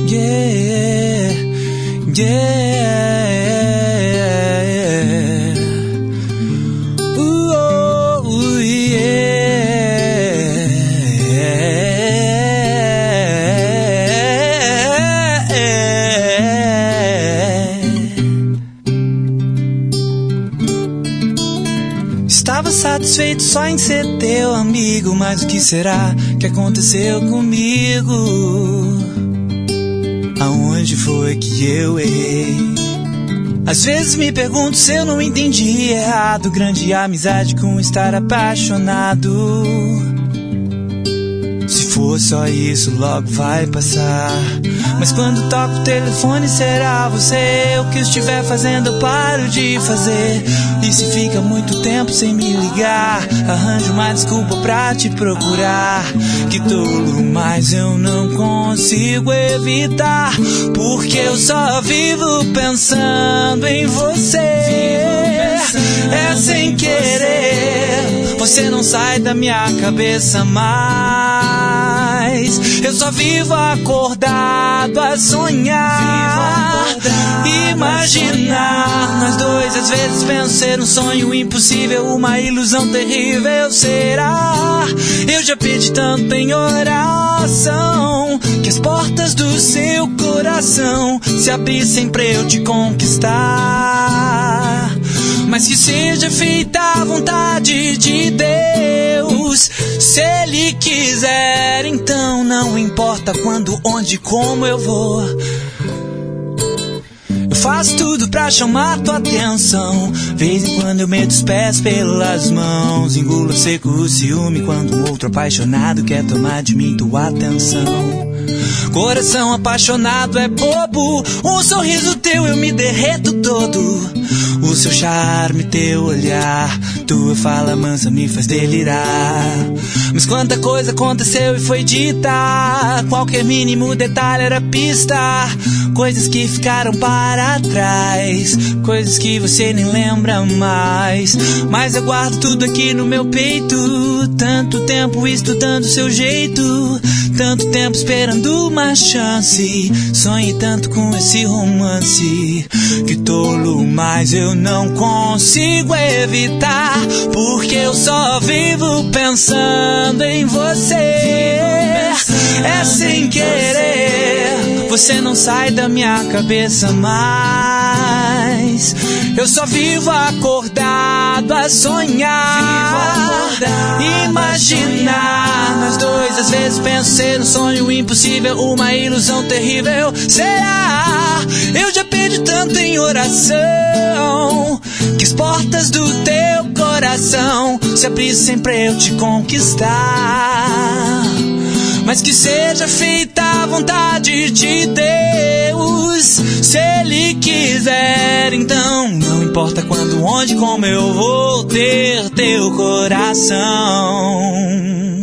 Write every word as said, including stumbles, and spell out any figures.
yeah, yeah. Ooh, oh, ooh, yeah. Estava satisfeito só em ser teu amigo, mas o que será que aconteceu comigo? Aonde foi que eu errei? Às vezes me pergunto se eu não entendi errado. Grande amizade com estar apaixonado. Se for só isso, logo vai passar. Mas quando toco o telefone, será você? O que eu estiver fazendo eu paro de fazer. E se fica muito tempo sem me ligar, arranjo uma desculpa pra te procurar. Que tolo, mas eu não consigo evitar, porque eu só vivo pensando em você. É sem querer, você não sai da minha cabeça mais. Eu só vivo acordado a sonhar, imaginar nós dois. Às vezes penso ser um sonho impossível, uma ilusão terrível. Será? Eu já pedi tanto em oração que as portas do seu coração se abrissem pra eu te conquistar. Mas que seja feita a vontade de Deus. Se Ele quiser, então não importa quando, onde, como eu vou. Eu faço tudo pra chamar tua atenção. Vez em quando eu meto os pés pelas mãos. Engulo seco o ciúme quando um outro apaixonado quer tomar de mim tua atenção. Coração apaixonado é bobo. Um sorriso teu eu me derreto todo. O seu charme, teu olhar, tua fala mansa me faz delirar. Mas quanta coisa aconteceu e foi dita. Qualquer mínimo detalhe era pista. Coisas que ficaram para trás, coisas que você nem lembra mais. Mas eu guardo tudo aqui no meu peito. Tanto tempo estudando seu jeito, tanto tempo esperando uma chance. Sonhei tanto com esse romance. Que tolo, mas eu não consigo evitar, porque eu só vivo pensando em você. É sem querer, você não sai da minha cabeça mais. Eu só vivo acordado a sonhar, imaginar nós dois. Às vezes penso ser um sonho impossível, uma ilusão terrível. Será? Eu já pedi tanto em oração que as portas do teu coração se abrissem pra eu te conquistar. Mas que seja feita a vontade de Deus. Se Ele quiser, então não importa quando, onde, como eu vou ter teu coração.